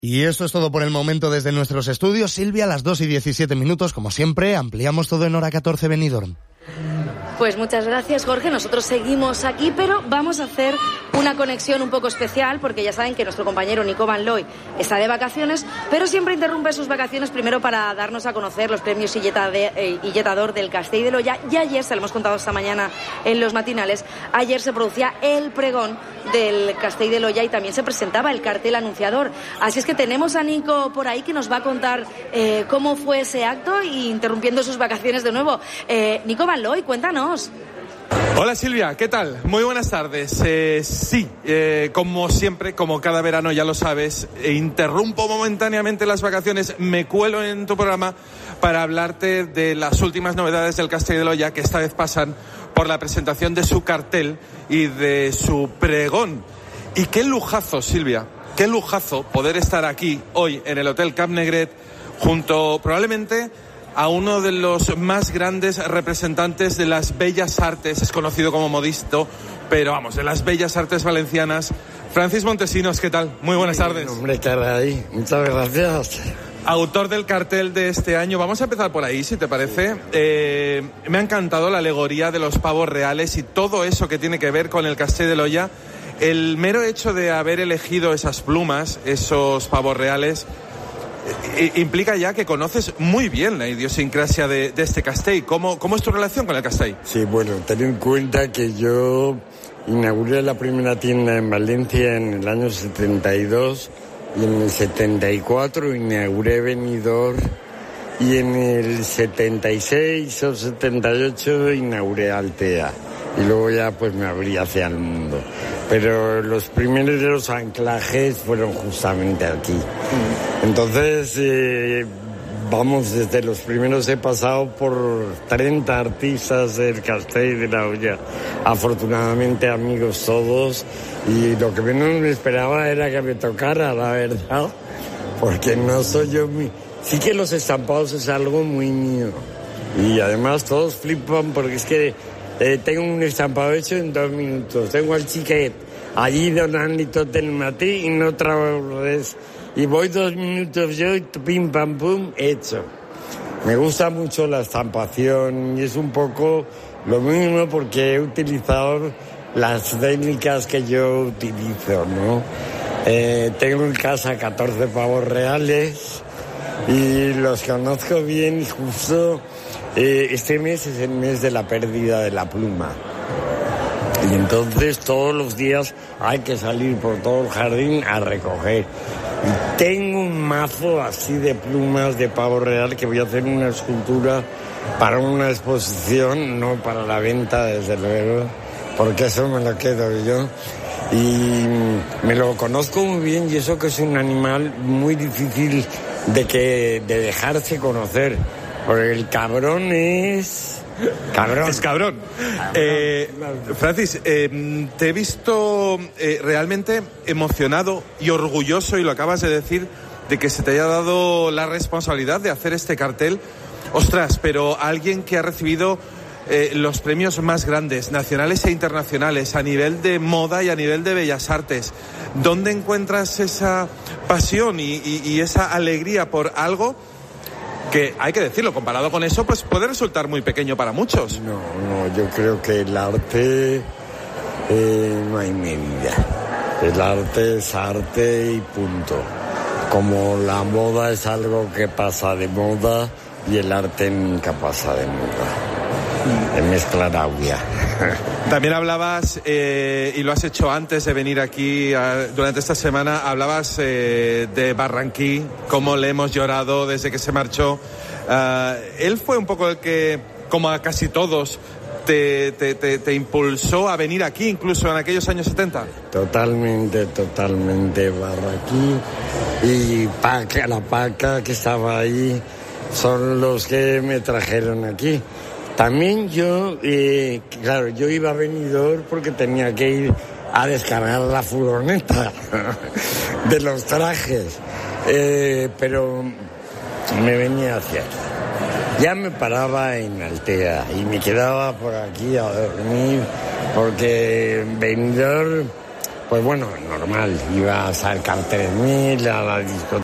Y esto es todo por el momento desde nuestros estudios. Silvia, a las 2:17, como siempre, ampliamos todo en hora 14 Benidorm. Pues muchas gracias, Jorge. Nosotros seguimos aquí, pero vamos a hacer una conexión un poco especial, porque ya saben que nuestro compañero Nico Van Looy está de vacaciones, pero siempre interrumpe sus vacaciones primero para darnos a conocer los premios Illetador del Castell de l'Olla. Y ayer, se lo hemos contado esta mañana en los matinales, ayer se producía el pregón del Castell de l'Olla y también se presentaba el cartel anunciador. Así es que tenemos a Nico por ahí que nos va a contar cómo fue ese acto, y interrumpiendo sus vacaciones de nuevo. Nico Van Looy, cuéntanos. Hola Silvia, ¿qué tal? Muy buenas tardes. Sí, como siempre, como cada verano ya lo sabes, interrumpo momentáneamente las vacaciones, me cuelo en tu programa para hablarte de las últimas novedades del Castell de l'Olla, que esta vez pasan por la presentación de su cartel y de su pregón. Y qué lujazo, Silvia, qué lujazo poder estar aquí hoy en el Hotel Cap Negret junto probablemente a uno de los más grandes representantes de las bellas artes, es conocido como modisto, pero vamos, de las bellas artes valencianas, Francis Montesinos. ¿Qué tal? Muy buenas tardes. Hombre, caray, muchas gracias. Autor del cartel de este año. Vamos a empezar por ahí, si te parece. Me ha encantado la alegoría de los pavos reales y todo eso que tiene que ver con el Castell de l'Olla. El mero hecho de haber elegido esas plumas, esos pavos reales, implica ya que conoces muy bien la idiosincrasia de este castell. ¿Cómo es tu relación con el castell? Sí, bueno, ten en cuenta que yo inauguré la primera tienda en Valencia en el año 72 y en el 74 inauguré Benidorm y en el 76 o 78 inauguré Altea y luego ya pues me abrí hacia el mundo. Pero los primeros de los anclajes fueron justamente aquí. Entonces, vamos, desde los primeros he pasado por 30 artistas del Castell de l'Olla. Afortunadamente amigos todos. Y lo que menos me esperaba era que me tocara, la verdad. Porque no soy yo Sí que los estampados es algo muy mío. Y además todos flipan porque es que tengo un estampado hecho en 2 minutos. Tengo al Chiquet allí donando el matí y no trabajo. Y voy 2 minutos yo y pim pam pum, hecho. Me gusta mucho la estampación y es un poco lo mismo porque he utilizado las técnicas que yo utilizo, ¿no? Tengo en casa 14 pavos reales y los conozco bien y justo este mes es el mes de la pérdida de la pluma. Y entonces todos los días hay que salir por todo el jardín a recoger. Y tengo un mazo así de plumas de pavo real que voy a hacer una escultura para una exposición, no para la venta desde luego, porque eso me lo quedo yo. Y me lo conozco muy bien y eso que es un animal muy difícil de dejarse conocer, porque el cabrón es... Cabrón. Es cabrón. Francis, te he visto realmente emocionado y orgulloso, y lo acabas de decir, de que se te haya dado la responsabilidad de hacer este cartel. Ostras, pero alguien que ha recibido los premios más grandes, nacionales e internacionales, a nivel de moda y a nivel de bellas artes, ¿dónde encuentras esa pasión y esa alegría por algo que, hay que decirlo, comparado con eso, pues puede resultar muy pequeño para muchos? No, yo creo que el arte no hay medida. El arte es arte y punto. Como la moda es algo que pasa de moda y el arte nunca pasa de moda. Es mezcla audia. También hablabas, y lo has hecho antes de venir aquí durante esta semana, hablabas de Barranquí, cómo le hemos llorado desde que se marchó. Él fue un poco el que, como a casi todos, te impulsó a venir aquí, incluso en aquellos años 70. Totalmente, Barranquí y Paca, la Paca que estaba ahí, son los que me trajeron aquí. También yo, claro, yo iba a Benidorm porque tenía que ir a descargar la furgoneta de los trajes, pero me venía hacia aquí. Ya me paraba en Altea y me quedaba por aquí a dormir porque Benidorm pues bueno, normal, ibas al Cartel 3000, a la discoteca.